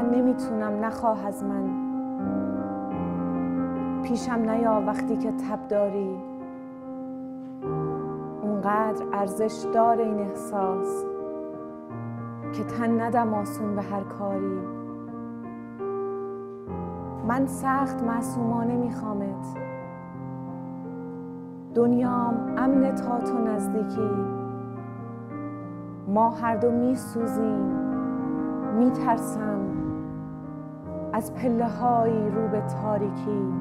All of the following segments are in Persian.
من نمیتونم، نخواه از من. پیشم نیا وقتی که تب داری. اونقدر ارزش داره این احساس که تن ندم آسون به هر کاری. من سخت معصومانه میخوامت، دنیام امن تا تو نزدیکی. ما هر دو میسوزیم، میترسم از پله هایی رو به تاریکی.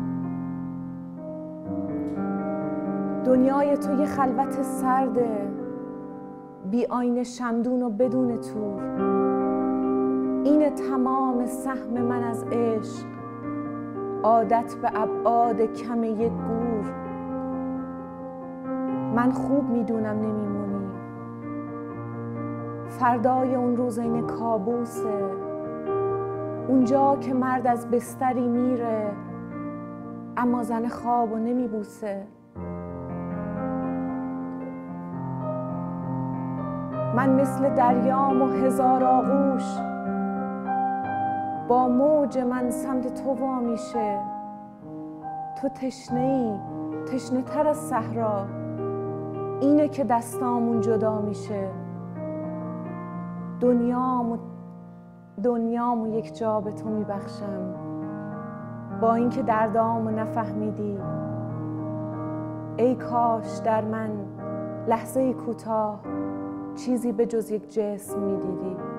دنیای تو یه خلوت سرده، بی آینه شمدون و بدون تور. این تمام سهم من از عشق، عادت به ابعاد کم یک گور. من خوب میدونم نمیمونی، فردای اون روز این کابوسه، اونجا که مرد از بستری میره اما زن خوابو نمیبوسه. من مثل دریام و هزار آغوش، با موج من سمت تو وا میشه. تو تشنه‌ای، تشنه تر از صحرا، اینه که دستامون جدا میشه. دنیامو یک جا به تو میبخشم، با اینکه دردامو نفهمیدی. ای کاش در من لحظه کوتاه چیزی به جز یک جسم میدیدی.